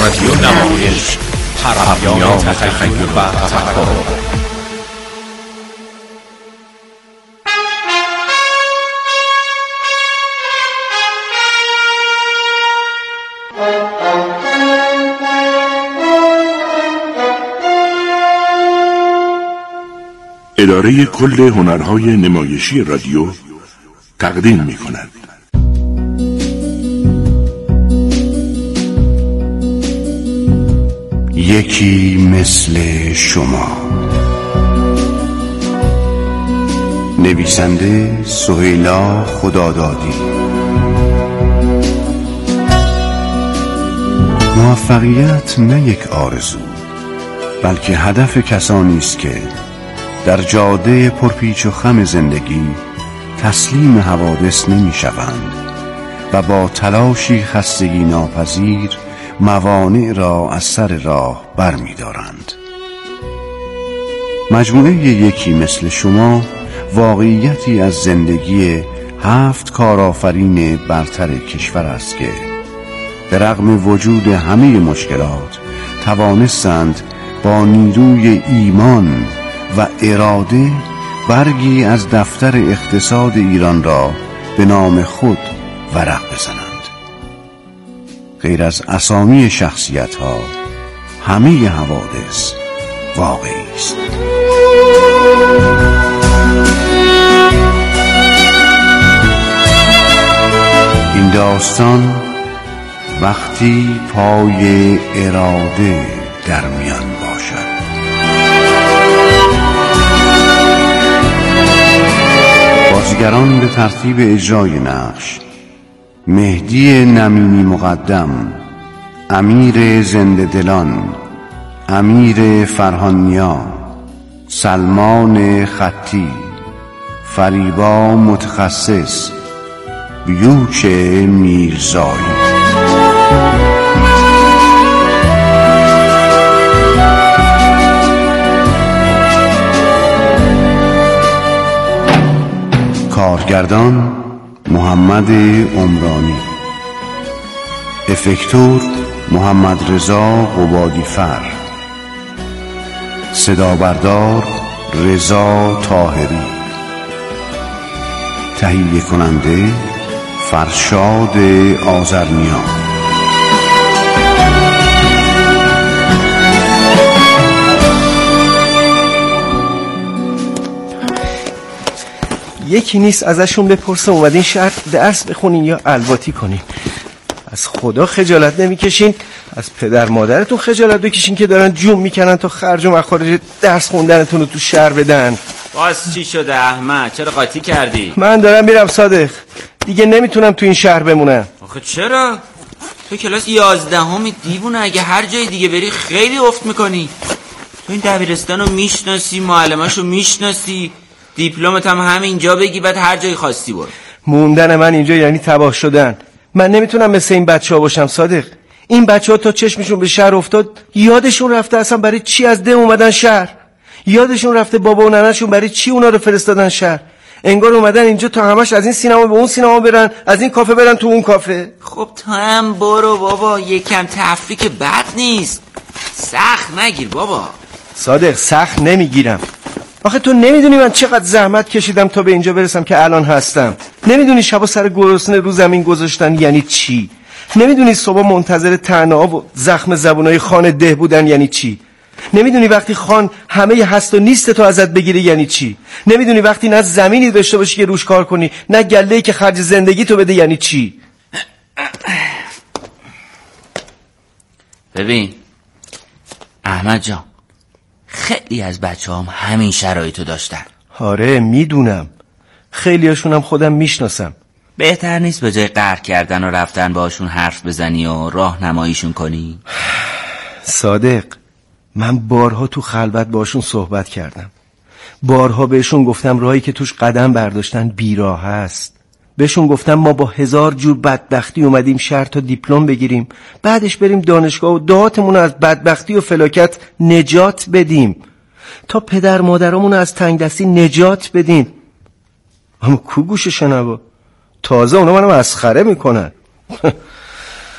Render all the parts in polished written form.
رادیو نمایش، پیام تخیل و تفکر. اداره کل هنرهای نمایشی رادیو تقدیم می‌کند. یکی مثل شما. نویسنده سهیلا خدادادی. موفقیت نه یک آرزو، بلکه هدف کسانی است که در جاده پرپیچ و خم زندگی تسلیم حوادث نمی شوند و با تلاشی خستگی ناپذیر موانع را از سر راه بر می دارند. مجموعه یکی مثل شما واقعیتی از زندگی 7 کارآفرین برتر کشور است که به رغم وجود همه مشکلات توانستند با نیروی ایمان و اراده برگی از دفتر اقتصاد ایران را به نام خود ورق بزنند. غیر از اسامی شخصیت ها، همه حوادث واقعی است. این داستان وقتی پای اراده در میان باشد. بازیگران به ترتیب اجرای نقش: مهدی نمینی مقدم، امیر زنده دلان، امیر فرهانیا، سلمان خطی، فریبا متخصص، بیوچ میرزایی. کارگردان محمد عمرانی، افکتور محمد رضا قبادیفر، صدا بردار رضا طاهری، تهیه کننده فرشاد آذرنیا. یکی نیست ازشون بپرسه اومدین شهر درس بخونین یا الواتی کنین؟ از خدا خجالت نمیکشین؟ از پدر مادرتون خجالت بکشین که دارن جون میکنن تا خرج و مخارج درس خوندنتون رو تو شهر بدن؟ باز چی شده احمد؟ چرا قاطی کردی؟ من دارم میرم صادق، دیگه نمیتونم تو این شهر بمونم. آخه چرا؟ تو کلاس 11 دیوونه، اگه هر جای دیگه بری خیلی افت میکنی. تو این دبیرستان رو میشناسی، معلمش رو میشناسی، دیپلمت هم همینجا بگی، بعد هر جایی خواستی برو. موندن من اینجا یعنی تباه شدن. من نمیتونم مثل این بچه‌ها باشم صادق. این بچه‌ها تا چشمشون به شهر افتاد یادشون رفته اصلا برای چی از ده اومدن شهر. یادشون رفته بابا و ننه‌شون برای چی اونا رو فرستادن شهر. انگار اومدن اینجا تا همش از این سینما به اون سینما برن، از این کافه برن تو اون کافه. خب تو هم برو بابا، یکم تفریح که بد نیست. سخت نگیر بابا. صادق سخت نمیگیرم. آخه تو نمیدونی من چقدر زحمت کشیدم تا به اینجا برسم که الان هستم. نمیدونی شبا سر گرسنه رو زمین گذاشتن یعنی چی؟ نمیدونی صبح منتظر طعنه‌ها و زخم زبونای خان ده بودن یعنی چی؟ نمیدونی وقتی خان همه هست و نیست تو ازت بگیره یعنی چی؟ نمیدونی وقتی نه زمینی داشته باشی که روش کار کنی، نه گله‌ای که خرج زندگی تو بده یعنی چی؟ ببین احمد جان، خیلی از بچه‌هام همین شرایطو داشتن. آره میدونم، خیلیاشونم خودم میشناسم. بهتر نیست به جای قهر کردن و رفتن باشون حرف بزنی و راهنماییشون کنی؟ صادق، من بارها تو خلوت باشون صحبت کردم، بارها بهشون گفتم راهی که توش قدم برداشتن بیراه است. بهشون گفتم ما با 1000 جور بدبختی اومدیم شهر تا دیپلم بگیریم، بعدش بریم دانشگاه و دهاتمون از بدبختی و فلاکت نجات بدیم، تا پدر مادرامون از تنگدستی نجات بدیم. اما کو گوش شنوا؟ تازه اونا منو مسخره میکنن.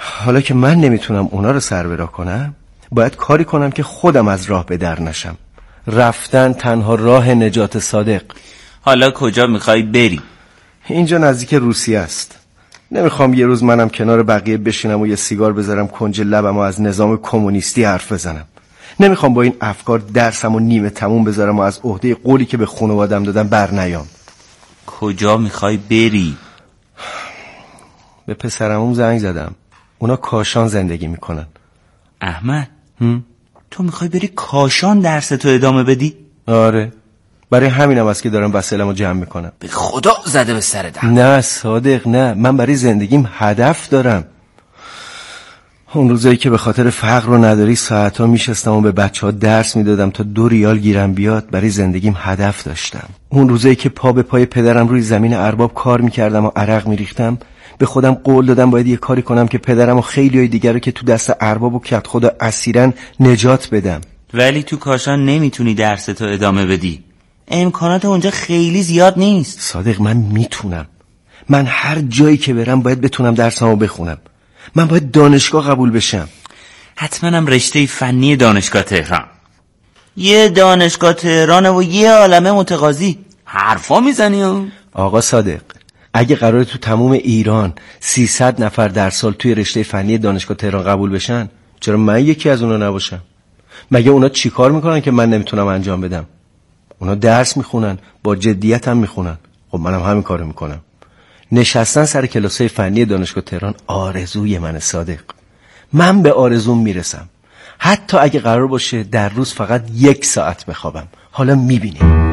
حالا که من نمیتونم اونا رو سر به راه کنم، باید کاری کنم که خودم از راه به در نشم. رفتن تنها راه نجات صادق. حالا کجا میخوای بری؟ اینجا نزدیک روسیه است. نمیخوام یه روز منم کنار بقیه بشینم و یه سیگار بذارم کنج لبم و از نظام کمونیستی حرف بزنم. نمیخوام با این افکار درسم و نیمه تموم بذارم و از عهده قولی که به خانوادم دادم بر نیام. کجا میخوای بری؟ به پسرمون زنگ زدم. اونا کاشان زندگی میکنن. احمد تو میخوای بری کاشان درستو ادامه بدی؟ آره، برای همینم است که دارم وسایلمو جمع میکنم. به خدا زده به سر در. نه صادق، نه، من برای زندگیم هدف دارم. اون روزایی که به خاطر فقر و نداری ساعتها میشستم و به بچه‌ها درس میدادم تا 2 ریال گیرم بیاد، برای زندگیم هدف داشتم. اون روزایی که پا به پای پدرم روی زمین ارباب کار میکردم و عرق میریختم، به خودم قول دادم باید یه کاری کنم که پدرم و خیلیای دیگر رو که تو دست ارباب و کت خدا اسیرن نجات بدم. ولی تو کاشان نمیتونی درستو ادامه بدی. امکانات اونجا خیلی زیاد نیست. صادق، من میتونم. من هر جایی که برم باید بتونم درسمو بخونم. من باید دانشگاه قبول بشم. حتما هم رشته فنی دانشگاه تهران. یه دانشگاه تهرانه و یه عالمه متقاضی. حرفا میزنی؟ آقا صادق، اگه قراره تو تموم ایران 300 نفر در سال توی رشته فنی دانشگاه تهران قبول بشن، چرا من یکی از اونا نباشم؟ مگه اونا چی کار میکنن که من نمیتونم انجام بدم؟ اونا درس میخونن، با جدیت هم میخونن. خب منم همین کارو میکنم. نشستن سر کلاسای فنی دانشگاه تهران آرزوی من صادق. من به آرزوم میرسم، حتی اگه قرار باشه در روز فقط 1 ساعت بخوابم. حالا میبینیم.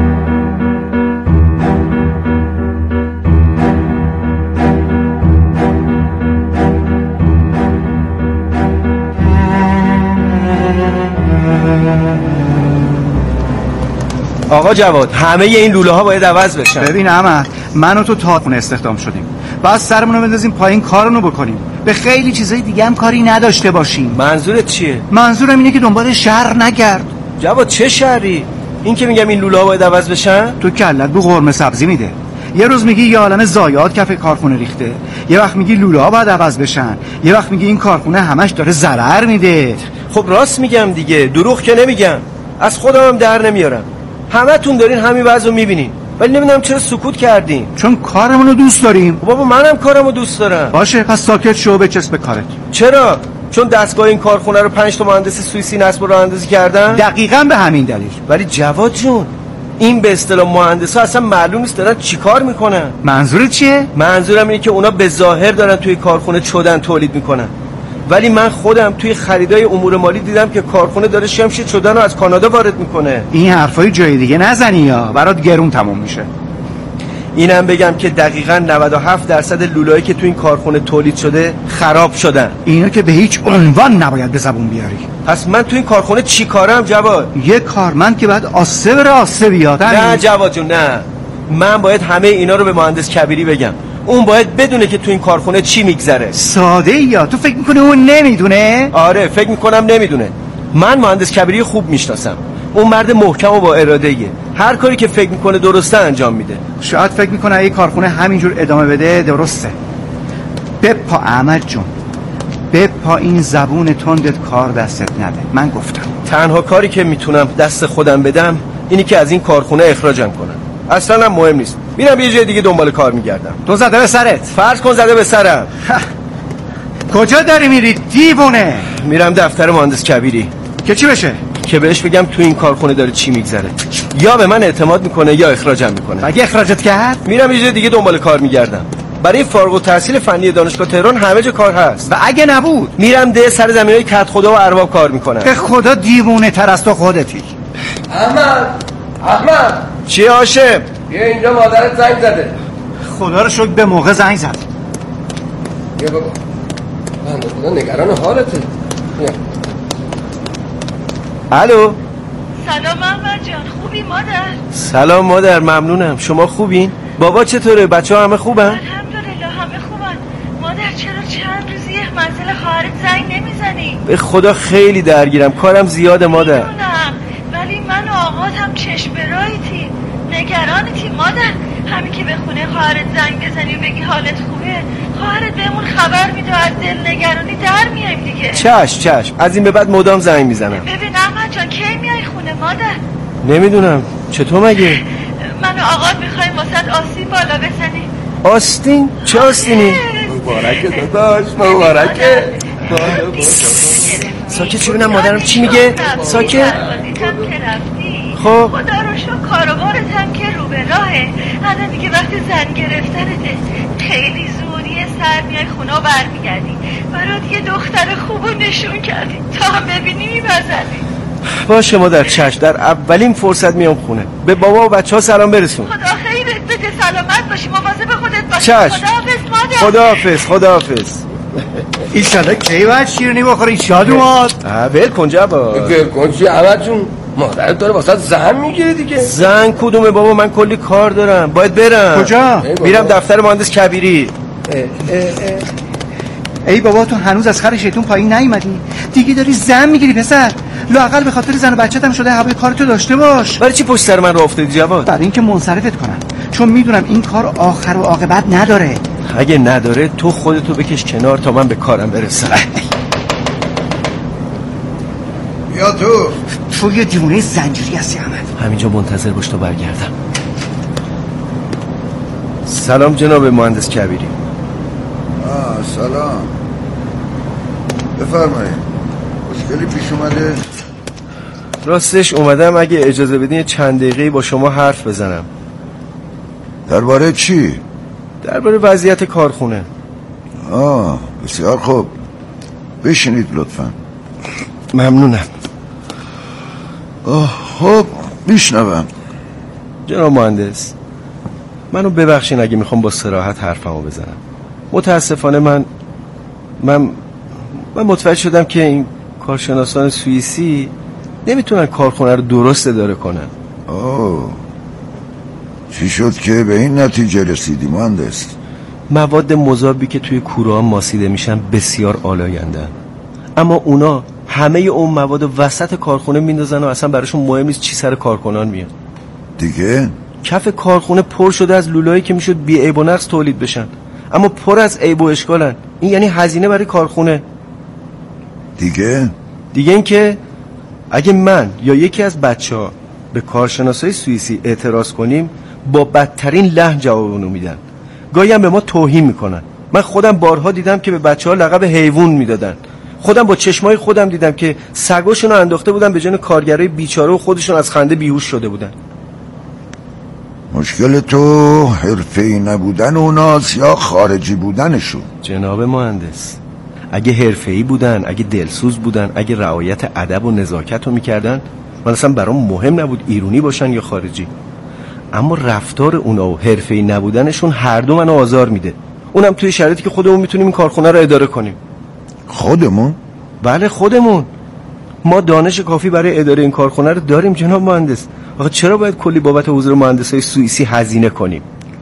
آقا جواد، همه این لوله ها باید عوض بشن. ببین احمد، من و تو تاخونه استخدام شدیم، بعد سرمون رو بندازیم پایین کارونو بکنیم، به خیلی چیزای دیگه هم کاری نداشته باشیم. منظورت چیه؟ منظورم اینه که دنبال شر نگرد. جواد چه شری؟ این که میگم این لوله ها باید عوض بشن؟ تو کلت بو قرمه سبزی میده. یه روز میگی یه عالمه ضایعات کف کارخونه ریخته، یه وقت میگی لوله ها باید عوض بشن، یه وقت میگی این کارخونه همش داره ضرر میده. خب راست میگم دیگه، دروغ که نمیگم. از خودم هم در نمیارم. همتون دارین همین وضعو میبینین، ولی نمیدونم چرا سکوت کردین. چون کارمون رو دوست داریم. بابا منم کارمو دوست دارم. باشه، پس ساکت شو، بچسب به کارت. چرا؟ چون دستگاه این کارخونه رو 5 تا مهندس سوئیسی نصب و راه اندازی کردن؟ دقیقاً به همین دلیل. ولی جواد جون، این به اصطلاح مهندسا اصلا معلوم نیست دارن چیکار میکنن. منظورت چیه؟ منظورم اینه که اونا به ظاهر دارن توی کارخونه چدن تولید میکنن، ولی من خودم توی خریدای امور مالی دیدم که کارخونه داره شمش چدن رو از کانادا وارد میکنه. این حرفای جای دیگه نزنی یا برات گرون تموم میشه. اینم بگم که دقیقاً 97% لوله‌ای که توی این کارخونه تولید شده خراب شدن. اینو که به هیچ عنوان نباید به زبون بیاری. پس من توی این کارخونه چی کارم جواد؟ یه کارمند که بعد آسه بره آسه بیاد. نه جواد جون، نه. من باید همه اینا رو به مهندس کبیری بگم. اون باید بدونه که تو این کارخونه چی میگذره. ساده یا تو فکر میکنی اون نمیدونه؟ آره فکر میکنم نمیدونه. من مهندس کبیری خوب میشناسم. اون مرد محکم و با اراده‌ایه. هر کاری که فکر میکنه درسته انجام میده. شاید فکر میکنه اگه کارخونه همینجور ادامه بده درسته. بپا احمد جون، بپا، این زبون تندت کار دستت نده. من گفتم تنها کاری که میتونم دست خودم بدم اینی که از این کارخونه اخراجم کنم. اصلا هم مهم نیست. میرم یه جای دیگه دنبال کار میگردم. تو زده به سرت. فرض کن زده به سرم. کجا داری میری دیوونه؟ میرم دفتر مهندس کبیری. که چی بشه؟ که بهش بگم تو این کارخونه داره چی میگذره. یا به من اعتماد میکنه یا اخراجم میکنه. اگه اخراجت کرد میرم یه جای دیگه دنبال کار میگردم. برای فارغ التحصیل فنی دانشگاه تهران همه جا کار هست. و اگه نبود میرم ده سر زمینای کت خدا و ارباب کار میکنم. به خدا دیوونه تر از تو خودتی. احمد چیه هاشم؟ بیا اینجا، مادرت زنگ زده. خدا رو شکر به موقع زنگ زد. بیا بابا، بنده خدا نگران حالته. بیا. الو. سلام احمد جان، خوبی مادر؟ سلام مادر، ممنونم. شما خوبین؟ بابا چطوره؟ بچه ها همه خوبن؟ الحمدلله همه خوبن. مادر چرا چند روزیه منزل خواهرت زنگ نمیزنی؟ به خدا خیلی درگیرم، کارم زیاده مادر. میدونم، ولی من و آقات هم چشم برایتی، نگرانتی مادر. همین که به خونه خواهرت زنگ بزنی و بگی حالت خوبه، خواهرت بهمون خبر میده، از دل نگرانی در میایم دیگه. چشم از این به بعد مدام زنگ میزنم. ببین احمد جان کی میای خونه مادر؟ نمیدونم. چطور مگه؟ من و آقا میخوایم واسه آستین بالا بزنیم. آستین؟ چه آستینی؟ مبارکه داداش، مبارکه. ساکت چه بینم مادرم چی میگه؟ ساکت. خب خدا رو شو کاروبارت هم که رو به راهه. الان دیگه وقتی زن گرفتنته، خیلی زوریه سر میای خونه و برمیگردی. برات یه دختر خوبو نشون کردی تا هم ببینی میبزدی. باشه مادر چشم، در اولین فرصت میام خونه. به بابا و بچه ها سلام برسون. خدا خیرت بده، سلامت باشی، مواظب خودت باش. چشم. خداحافظ مادر. خداحافظ. ایشالا کی باید شیرینی بخوری شاد اومد. ول کن جبا. ول کن چی احمد جون؟ مادرت داره واسه زن میگیره دیگه. زن کدومه بابا؟ من کلی کار دارم، باید برم. کجا؟ میرم دفتر مهندس کبیری. ای بابا تو هنوز از خر شیطون پایین نیومدی؟ دیگه داری زن میگیری پسر. لااقل به خاطر زن و بچه‌ت هم شده هوای کارتو داشته باش. برای چی پشت سر من راه افتادی جواد؟ برای اینکه منصرفت کنم، چون میدونم این کار آخر و عاقبت نداره. اگه نداره تو خودتو بکش کنار تا من به کارم برسم. یا تو یه دیوونه زنجیری هستی احمد. همینجا منتظر باش تا برگردم. سلام جناب مهندس کبیری. سلام، بفرمایید. مشکلی پیش اومده؟ راستش اومدم اگه اجازه بدین چند دقیقه با شما حرف بزنم. درباره چی؟ درباره وضعیت کارخونه. بسیار خوب، بشینید لطفا. ممنونم. خب میشنوم. جناب مهندس، منو ببخشین اگه میخوام با صراحت حرفمو بزنم. متاسفانه من متوجه شدم که این کارشناسان سوئیسی نمیتونن کارخونه رو درست اداره کنن. چی شد که به این نتیجه رسیدی مهندس؟ مواد مذابی که توی کوره ها ماسیده میشن بسیار آلایندن، اما اونا همه اون مواد وسط کارخونه میندازن و اصلا براشون مهم نیست چی سر کارکنان میاد. دیگه کف کارخونه پر شده از لولایی که میشد بی عیب و نقص تولید بشن، اما پر از عیب و اشکالن. این یعنی هزینه برای کارخونه. دیگه این که اگه من یا یکی از بچه‌ها به کارشناسای سوئیسی اعتراض کنیم، با بدترین لحن جوابونو میدن. گاهی هم به ما توهین میکنن. من خودم بارها دیدم که به بچه‌ها لقب حیوان میدادن. خودم با چشمای خودم دیدم که سگاشونو انداخته بودن به جن کارگرای بیچاره و خودشون از خنده بیهوش شده بودن. مشکل تو حرفه‌ای نبودن اوناست یا خارجی بودنشون؟ جناب مهندس، اگه حرفه‌ای بودن، اگه دلسوز بودن، اگه رعایت ادب و نزاکت رو میکردن، من اصلا برام مهم نبود ایرانی باشن یا خارجی. اما رفتار اونا و حرفه‌ای نبودنشون هر دو منو آزار میده. اونم توی شرایطی که خودمون میتونیم این کارخونه رو اداره کنیم. خودمون؟ بله خودمون. ما دانش کافی برای اداره این کارخونه رو داریم جناب مهندس. آخه چرا باید کلی بابت حضور مهندسای سوئیسی هزینه کنیم؟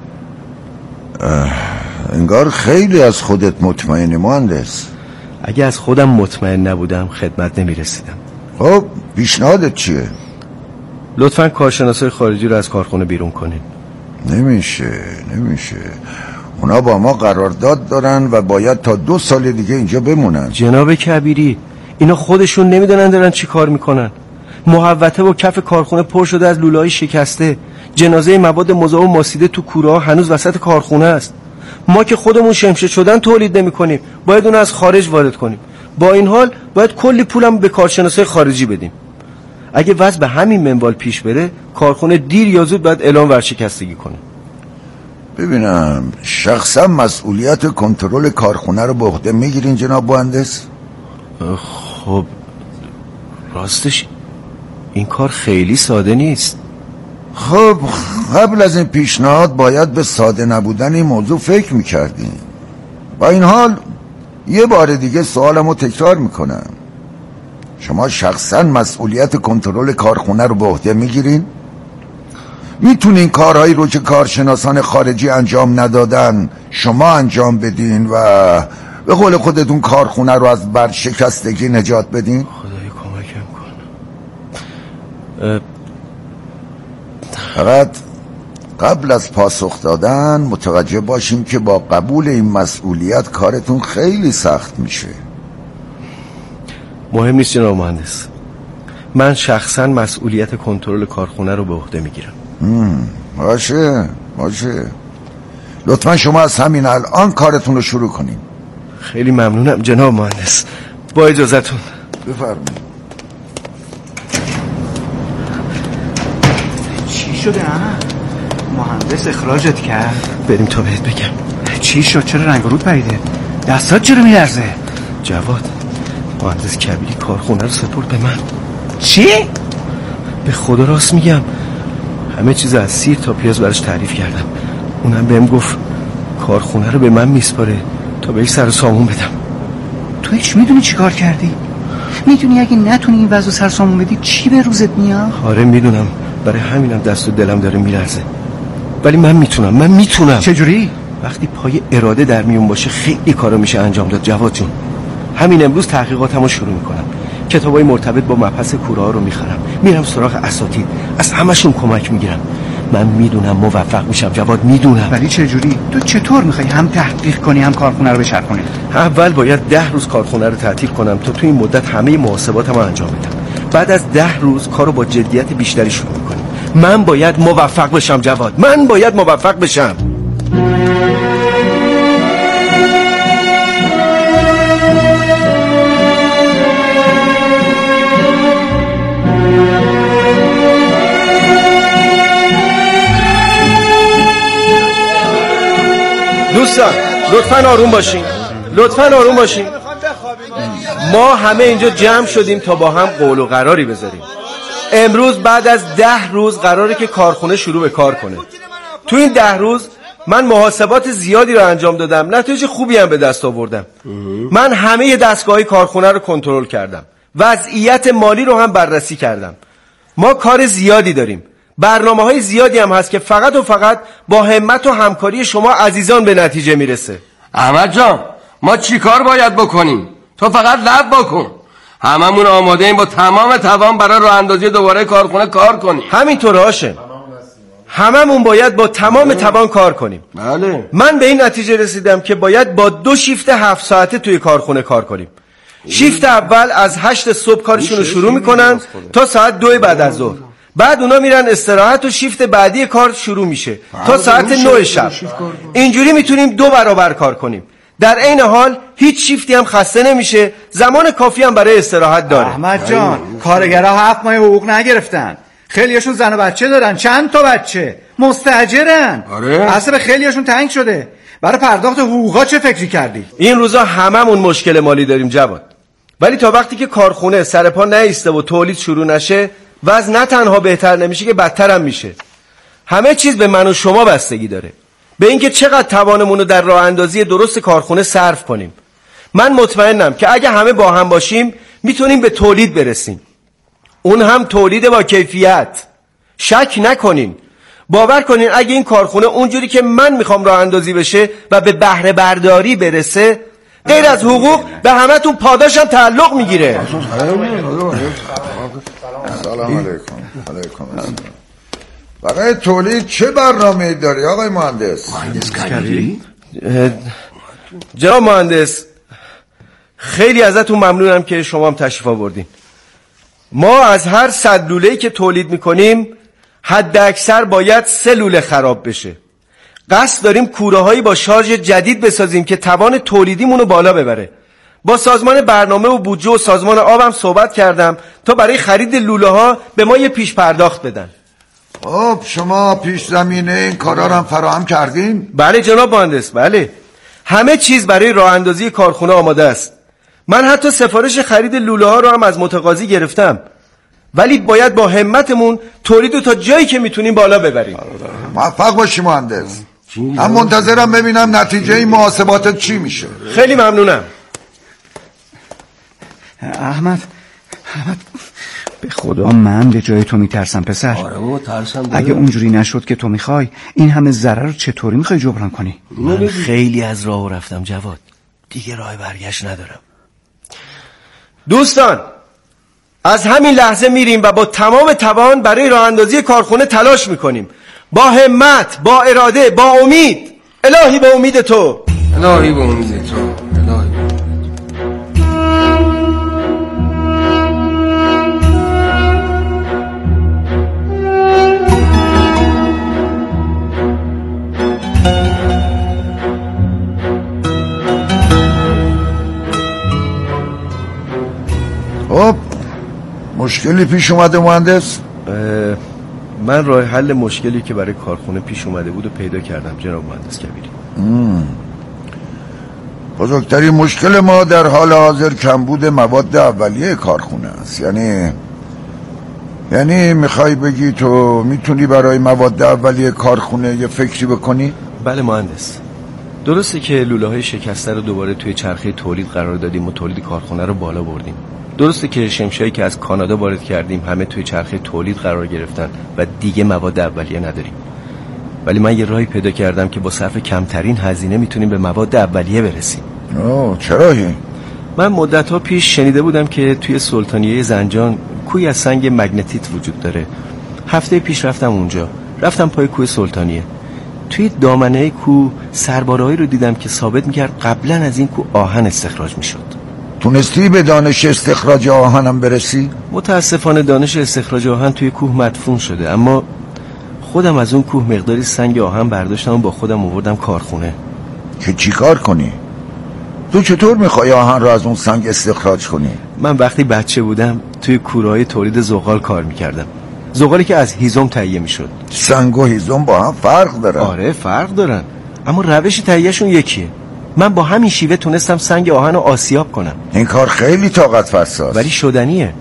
انگار خیلی از خودت مطمئنی مهندس. اگه از خودم مطمئن نبودم خدمت نمیرسیدم. خب پیشنهادت چیه؟ لطفاً کارشناسای خارجی رو از کارخونه بیرون کنین. نمیشه. اونا با ما قرارداد دارن و باید تا 2 سال دیگه اینجا بمونن. جناب کبیری، اینا خودشون نمیدونن دارن چی کار میکنن. محوطه و کف کارخونه پر شده از لوله‌های شکسته. جنازه مواد مذاب و ماسیده تو کوره ها هنوز وسط کارخونه است. ما که خودمون شمشیر شدن تولید نمی‌کنیم، باید اون از خارج وارد کنیم. با این حال باید کلی پولم به کارشناسای خارجی بدیم. اگه وضع به همین منوال پیش بره، کارخونه دیر یا زود باید اعلام ورشکستگی کنه. ببینم شخصا مسئولیت کنترل کارخونه رو به عهده میگیرین جناب مهندس؟ خب راستش این کار خیلی ساده نیست. خب قبل از این پیشنهاد باید به ساده نبودن این موضوع فکر میکردیم. با این حال یه بار دیگه سوالمو تکرار میکنم. شما شخصا مسئولیت کنترل کارخونه رو به عهده میگیرین؟ میتونین کارهایی رو که کارشناسان خارجی انجام ندادن شما انجام بدین و به قول خودتون کارخونه رو از ورشکستگی نجات بدین؟ خدای کمکم کن. فقط قبل از پاسخ دادن متوجه باشیم که با قبول این مسئولیت کارتون خیلی سخت میشه. مهم نیست جناب مهندس، من شخصا مسئولیت کنترل کارخونه رو به عهده میگیرم. باشه لطفا شما از همین الان کارتون رو شروع کنین. خیلی ممنونم جناب مهندس، با اجازتون. بفرمایید. چی شده مهندس اخراجت کرد؟ بریم تا بهت بگم. چی شد؟ چرا رنگ و رود پریده؟ دستات چرا میلرزه؟ جواد، مهندس کبیری کارخونه رو سپرد به من. چی؟ به خدا راست میگم، همه چیز از سیر تا پیاز براش تعریف کردم. اونم بهم گفت کارخونه رو به من میسپاره تا بهش سر و سامون بدم. تو هیچ میدونی چی کار کردی؟ میدونی اگه نتونی این وضع سر سامون بدی چی به روزت میاد؟ آره میدونم، برای همینم دست و دلم داره میلرزه، ولی من میتونم. چجوری؟ وقتی پای اراده در میون باشه خیلی کارا میشه انجام داد جواد جون. همین امروز تحقیقاتمو شروع میکنم، کتابای مرتبط با مبحث کوره ها رو میخرم، میرم سراغ اساتید، از همشون کمک میگیرم. من میدونم موفق میشم جواد، میدونم. ولی چجوری؟ تو چطور میخوای هم تحقیق کنی هم کارخونه رو بچرخونی؟ اول باید 10 روز کارخونه رو تعطیل کنم تا تو این مدت همه محاسباتمو انجام بدم. بعد از 10 روز کارو با جدیت بیشتری شروع میکنیم. من باید موفق بشم جواد، من باید موفق بشم. دوستان لطفاً آروم باشین. ما همه اینجا جمع شدیم تا با هم قول و قراری بذاریم. امروز بعد از 10 روز قراره که کارخونه شروع به کار کنه. تو این 10 روز من محاسبات زیادی رو انجام دادم، نتایج خوبی هم به دست آوردم. من همه دستگاه‌های کارخونه رو کنترل کردم، وضعیت مالی رو هم بررسی کردم. ما کار زیادی داریم، برنامه‌های زیادی هم هست که فقط و فقط با همت و همکاری شما عزیزان به نتیجه میرسه. احمد جان، ما چی کار باید بکنیم؟ تو فقط لب بکن. هممون آماده ایم با تمام توان برای راه اندازی دوباره کارخونه کار کنیم. همینطوره هاشم، هممون باید با تمام توان کار کنیم. بله. من به این نتیجه رسیدم که باید با 2 شیفت 7 ساعته توی کارخونه کار کنیم. شیفت اول از 8 صبح کارشون رو شروع میکنن تا ساعت 2 بعد از ظهر. بعد اونا میرن استراحت و شیفت بعدی کار شروع میشه تا ساعت 9 شب. اینجوری میتونیم 2 برابر کار کنیم. در عین حال هیچ شیفتی هم خسته نمیشه، زمان کافی هم برای استراحت داره. احمد جان، کارگرها 7 ماه حقوق نگرفتن. خیلیاشون زن و بچه دارن، چند تا بچه، مستاجرن. آره. اصلا خیلیاشون تنگ شده. برای پرداخت حقوقا چه فکری کردی؟ این روزا هممون مشکل مالی داریم جواد، ولی تا وقتی که کارخونه سر پا نایسته و تولید شروع نشه، وضع نه تنها بهتر نمیشه که بدتر هم میشه. همه چیز به من و شما بستگی داره، به اینکه چقدر توانمون رو در راه اندازی درست کارخونه صرف کنیم. من مطمئنم که اگه همه با هم باشیم میتونیم به تولید برسیم، اون هم تولید با کیفیت. شک نکنین، باور کنین اگه این کارخونه اونجوری که من میخوام راه اندازی بشه و به بهره برداری برسه، غیر از حقوق به همتون پاداشم تعلق میگیره. سلام علیکم. برای تولید چه برنامه‌ای داری آقای مهندس؟ جناب مهندس، خیلی ازتون ممنونم که شما هم تشریف آوردین. ما از هر 100 لوله‌ای که تولید میکنیم حد اکثر باید 3 لوله خراب بشه. قصد داریم کوره‌هایی با شارژ جدید بسازیم که توان تولیدیمون رو بالا ببره. با سازمان برنامه و بودجه و سازمان آبم صحبت کردم تا برای خرید لوله ها به ما یه پیش پرداخت بدن. خب شما پیش زمینه این کارا رو هم فراهم کردین؟ بله جناب مهندس، بله. همه چیز برای راه اندازی کارخونه آماده است. من حتی سفارش خرید لوله ها رو هم از متقاضی گرفتم. ولی باید با همتمون تولید رو تا جایی که میتونیم بالا ببریم. موفق باشی مهندس. من منتظرم ببینم نتیجه این محاسباتت چی میشه. خیلی ممنونم. احمد به خدا من به جای تو میترسم پسر. آره بابا ترسم. اگه اونجوری نشد که تو میخوای، این همه ضرر رو چطوری میخوای جبران کنی؟ من خیلی از راه رفتم جواد، دیگه راه برگشت ندارم. دوستان، از همین لحظه میریم و با تمام توان برای راه اندازی کارخونه تلاش میکنیم. با همت، با اراده، با امید. الهی به امید تو، الهی به امید تو، الهی. خب مشکلی پیش اومده مهندس؟ من راه حل مشکلی که برای کارخونه پیش اومده بود و پیدا کردم جناب مهندس کبیری. بزرگترین مشکل ما در حال حاضر کمبود مواد اولیه کارخونه است. یعنی میخوای بگی تو میتونی برای مواد اولیه کارخونه یه فکری بکنی؟ بله مهندس، درسته که لوله های شکسته رو دوباره توی چرخه تولید قرار دادیم و تولید کارخونه رو بالا بردیم. درسته که شمشایی که از کانادا وارد کردیم همه توی چرخه تولید قرار گرفتن و دیگه مواد اولیه نداریم. ولی من یه راهی پیدا کردم که با صرف کمترین هزینه میتونیم به مواد اولیه برسیم. چرایی؟ من مدت‌ها پیش شنیده بودم که توی سلطانیه زنجان کوهی از سنگ مگنتیت وجود داره. هفته پیش رفتم اونجا، رفتم پای کوه سلطانیه. توی دامنه کوه سربارهایی رو دیدم که ثابت میکرد قبلا از این کوه آهن استخراج میشد. تونستی به دانش استخراج آهنم برسی؟ متاسفانه دانش استخراج آهن توی کوه مدفون شده، اما خودم از اون کوه مقداری سنگ آهن برداشتم و با خودم آوردم کارخونه. که چی کار کنی؟ تو چطور میخوای آهن رو از اون سنگ استخراج کنی؟ من وقتی بچه بودم توی کورهای تولید زغال کار میکردم. زغالی که از هیزم تهیه میشد. سنگ و هیزم با هم فرق دارن. آره فرق دارن، اما روش تهیهشون یکیه. من با همین شیوه تونستم سنگ آهن رو آسیاب کنم. این کار خیلی طاقت فرساست ولی شدنیه.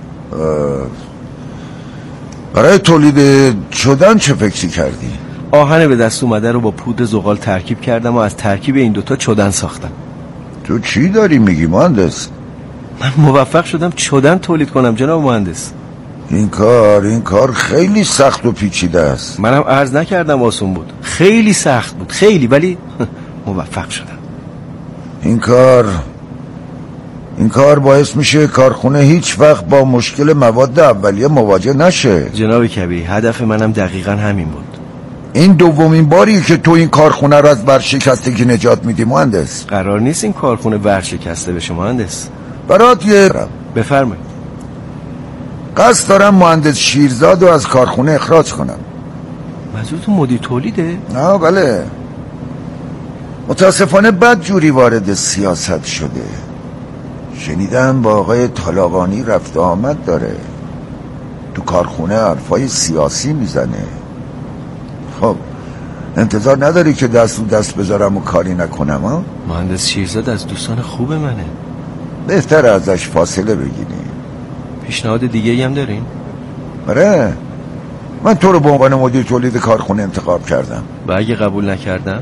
برای تولید شدن چه فکری کردی؟ آهن به دست اومده رو با پودر زغال ترکیب کردم و از ترکیب این دوتا چدن ساختم. تو چی داری میگی مهندس؟ من موفق شدم چدن تولید کنم جناب مهندس. این کار خیلی سخت و پیچیده است. منم عرض نکردم آسون بود، خیلی سخت بود، خیلی، ولی موفق شدم. این کار باعث میشه کارخونه هیچ وقت با مشکل مواد اولیه مواجه نشه. جناب کبیری، هدف منم دقیقا همین بود. این دومین باری که تو این کارخونه رو از ورشکستگی نجات میدی مهندس. قرار نیست این کارخونه ورشکسته بشه مهندس. برات بفرمایید. قصد دارم مهندس شیرزاد رو از کارخونه اخراج کنم. منظورتون مدیر تولیده؟ نه بله، متاسفانه بد جوری وارد سیاست شده. شنیدم با آقای طالقانی رفت آمد داره، تو کارخونه حرفای سیاسی میزنه. خب انتظار نداری که دست رو دست بذارم و کاری نکنم ها؟ مهندس شیرزاد از دوستان خوب منه. بهتر ازش فاصله بگیریم. پیشنهاد دیگه هم دارین؟ آره، من تو رو به عنوان مدیر تولید کارخونه انتخاب کردم. و اگه قبول نکردم؟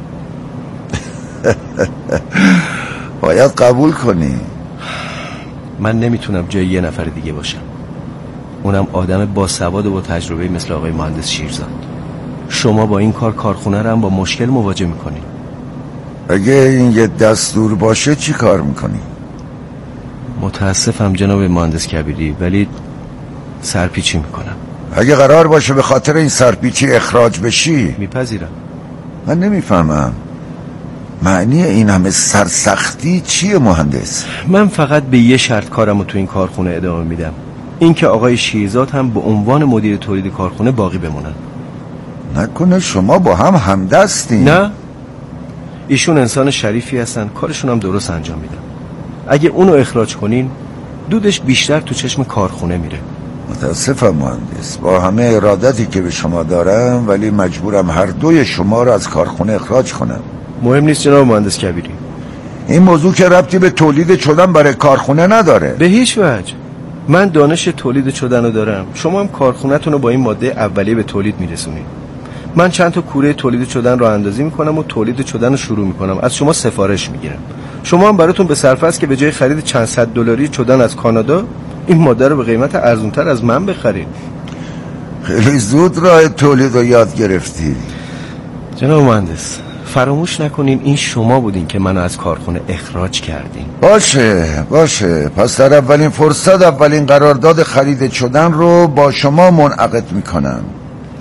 باید قبول کنی. من نمیتونم جای یه نفر دیگه باشم، اونم آدم باسواد و با تجربه مثل آقای مهندس شیرزاد. شما با این کارخونه رو هم با مشکل مواجه میکنی. اگه این یه دستور باشه چی کار میکنی؟ متاسفم جناب مهندس کبیری، ولی سرپیچی میکنم. اگه قرار باشه به خاطر این سرپیچی اخراج بشی؟ میپذیرم. من نمیفهمم معنی این همه سرسختی چیه مهندس؟ من فقط به یه شرط کارمو تو این کارخونه ادامه میدم، این که آقای شیرزاد هم به عنوان مدیر تولید کارخونه باقی بمونن. نکنه شما با هم همدستین؟ نه، ایشون انسان شریفی هستن، کارشون هم درست انجام میدن. اگه اونو اخراج کنین دودش بیشتر تو چشم کارخونه میره. متاسفم مهندس، با همه ارادتی که به شما دارم ولی مجبورم هر دوی شما رو از کارخونه اخراج کنم. مهم نیست جناب مهندس کبیری. این موضوع که ربطی به تولید شدن برای کارخونه نداره. به هیچ وجه. من دانش تولید شدن رو دارم، شما هم کارخونه‌تون رو با این ماده اولیه به تولید میرسونید. من چند تا کوره تولید شدن رو اندازی میکنم و تولید شدن رو شروع میکنم، از شما سفارش میگیرم. شما هم براتون به صرفه است که به جای خرید چند صد دلاری شدن از کانادا این ماده رو به قیمت ارزان‌تر از من بخرید. خیلی زود راه تولید رو یاد گرفتی. جناب مهندس، فراموش نکنین این شما بودین که منو از کارخونه اخراج کردین. باشه، پس در اولین فرصت اولین قرارداد خرید شدن رو با شما منعقد میکنم.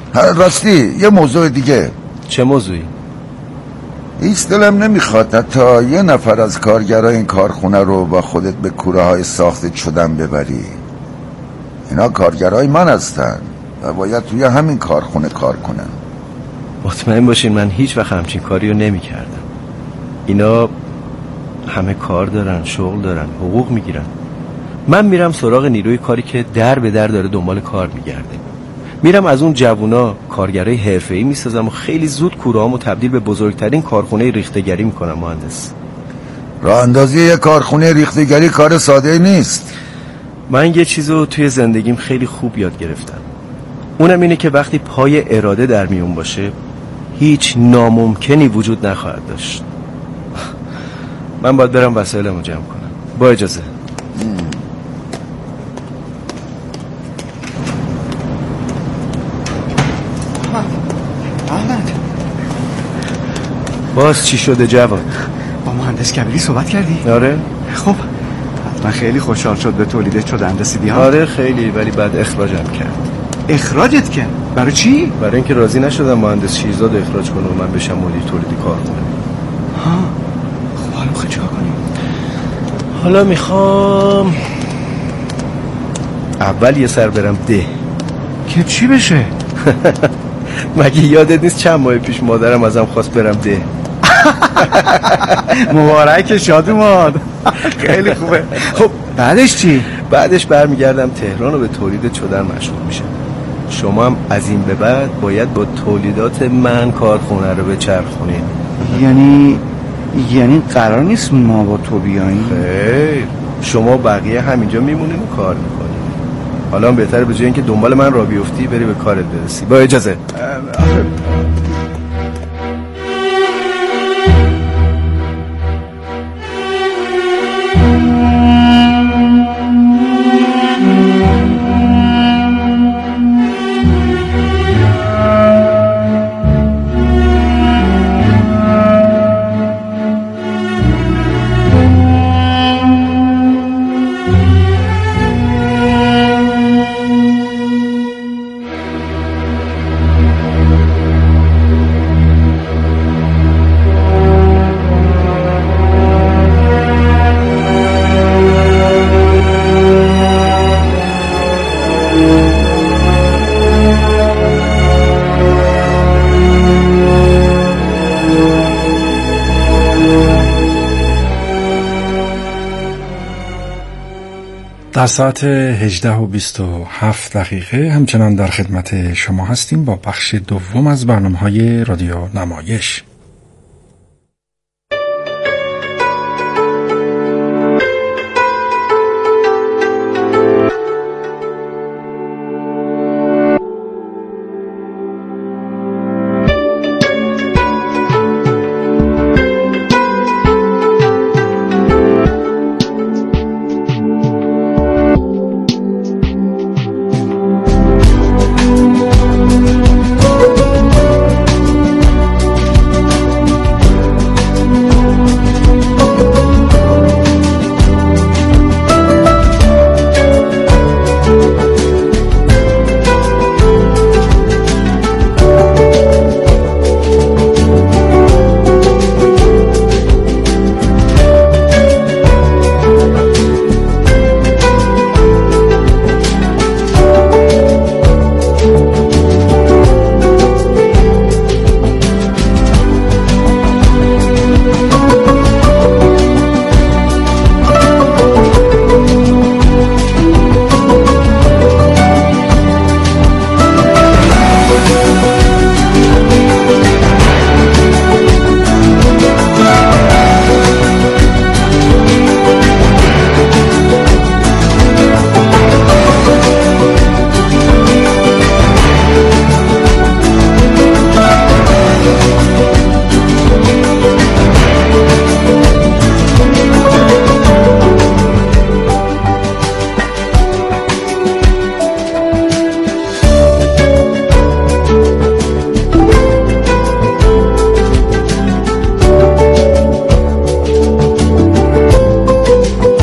راستی یه موضوع دیگه. چه موضوعی؟ هیچ دلم نمیخواد حتی یه نفر از کارگرای این کارخونه رو با خودت به کوره های ساخته شدن ببری. اینا کارگرای من هستن و باید توی همین کارخونه کار کنن. مطمئن باشین من هیچ وقت همچین کاری رو نمی کردم. اینا همه کار دارن، شغل دارن، حقوق میگیرن. من میرم سراغ نیروی کاری که در به در داره دنبال کار میگرده. میرم از اون جوونا کارگرای حرفه‌ای میسازم و خیلی زود کوره‌هامو تبدیل به بزرگترین کارخونه ریخته‌گری میکنم. مهندس، راه اندازی یه کارخونه ریخته‌گری کار ساده نیست. من یه چیزو توی زندگیم خیلی خوب یاد گرفتم. اونم اینه که وقتی پای اراده در میون باشه هیچ ناممکنی وجود نخواهد داشت. من باید برم وسایلمو جمع کنم. با اجازه. احمد، باز چی شده جواد؟ با مهندس کبیری صحبت کردی؟ آره. خب حتما خیلی خوشحال شد به تولیدت شدن رسیدی ها؟ آره خیلی، ولی بعد اخراجم کرد. اخراجت کرد؟ برای چی؟ برای اینکه راضی نشدم مهندس شیرزاد اخراج کنه و من بشم مدیر تولید کارخونه. ها. خب حالا میخوای چیکار کنی؟ حالا میخوام اول یه سر برم ده. که چی بشه؟ مگه یادت نیست چند ماه پیش مادرم ازم خواست برم ده؟ مبارک، شاد اومد. خیلی خوبه. خب بعدش چی؟ بعدش برمیگردم تهران و به تولید چدر مشغول میشم. شما هم از این به بعد باید با تولیدات من کارخونه رو بچرخونید. یعنی قرار نیست ما با تو بیاییم؟ خیر، شما بقیه همینجا میمونیم و کار میکنیم. حالا هم بهتره به جای اینکه دنبال من را بیفتی بری به کارت برسی. با اجازه. در ساعت 18:27 همچنان در خدمت شما هستیم با بخش دوم از برنامه‌های رادیو نمایش.